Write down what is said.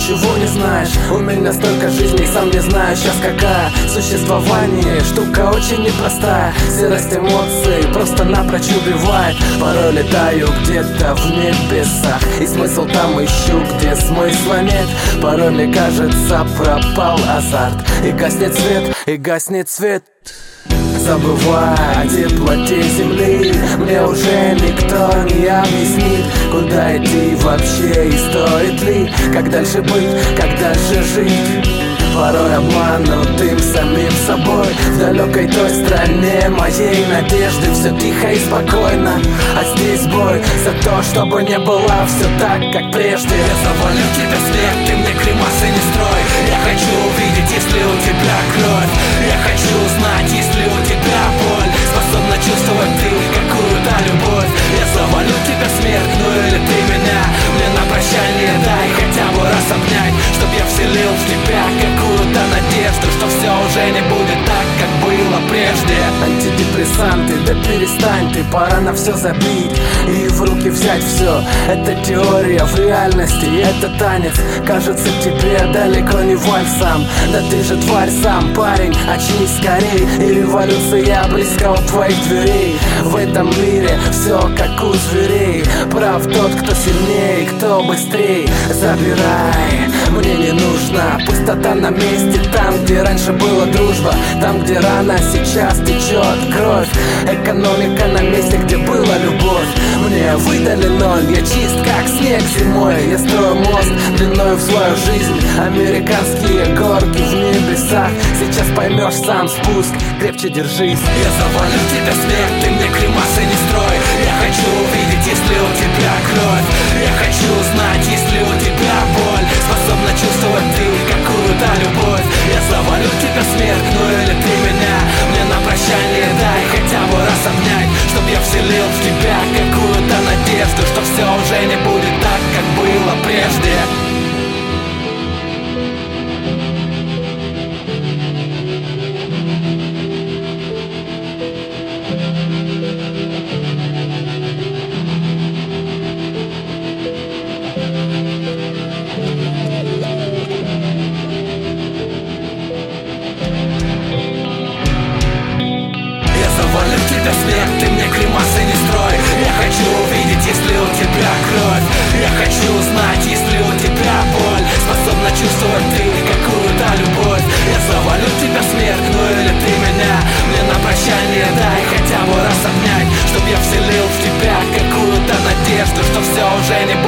ничего не знаешь. У меня столько жизней, сам не знаю сейчас какая. Существование штука очень непростая. Серость эмоций просто-напрочь убивает. Порой летаю где-то в небесах, и смысл там ищу, где смысла нет. Порой мне кажется, пропал азарт, и гаснет свет, и гаснет свет. Забывая о теплоте земли, мне уже никто не объяснит, куда идти вообще и стоит ли, как дальше быть, как дальше жить. Порой обманутым самим собой в далекой той стране моей надежды. Все тихо и спокойно, а здесь бой за то, чтобы не было все так, как прежде. Я завалю тебя смерть, ты мне гримасы не строй. Я хочу увидеть, если у тебя кровь. Я хочу узнать, если у тебя боль. Способна чувствовать ты какую-то любовь. Я завалю тебя смерть, ну или ты меня. Мне на прощание дай хотя бы раз обнять, чтоб я вселил в тебя какую-то надежду, что все уже не будет так, как было прежде. Антидепрессанты, да перестань ты, пора на все забить и в руки взять все. Это теория в реальности, это танец. Кажется тебе далеко не вальсам. Да ты же тварь сам, парень, очнись скорей. И революция близко у твоих дверей. В этом мире все как у зверей. Прав тот, кто сильнее, кто быстрее. Забирай, мне не нужно пустота на месте. Там, где раньше была дружба, там, где рано, сейчас течет кровь. Экономика на месте, где была любовь. Мне выдали ноль, я чист как снег зимой. Я строю мост длиною в свою жизнь. Американские горки в небесах. Сейчас поймешь сам спуск, крепче держись. Я завалю тебя смерть, ты мне гримасы не строй. Я хочу увидеть, если у тебя кровь. Я хочу узнать, если у тебя боль. Способна чувствовать ты какую-то любовь. Я завалю тебя смерть, ну или ты меня. Мне на прощание дай хотя бы раз обнять, чтоб я вселил в тебя какую-то надежду, что все уже не будет так, как было прежде. Смерть, ты мне гримасы не строй. Я хочу увидеть, если у тебя кровь. Я хочу узнать, если у тебя боль. Способна чувствовать ты какую-то любовь. Я завалю тебя смерть, ну или ты меня. Мне на прощание дай хотя бы раз обнять, чтоб я вселил в тебя какую-то надежду, что все уже не будет